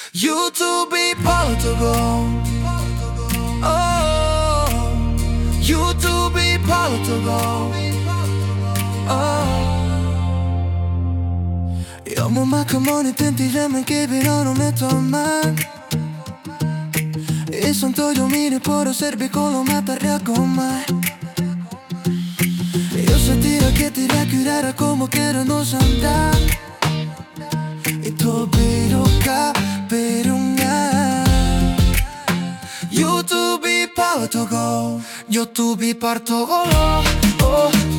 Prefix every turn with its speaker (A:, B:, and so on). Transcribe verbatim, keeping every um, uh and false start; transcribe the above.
A: YouTube Portugal. Oh, YouTube Portugal. Oh. Jag må macka moniten till remmen che però non metto a man. E son toglio mire poro serve con lo matarria con mai. Io so dire che ti racchiudere come che non so andare. E tu però per un anno. YouTube Portugal. YouTube Portugal. Oh.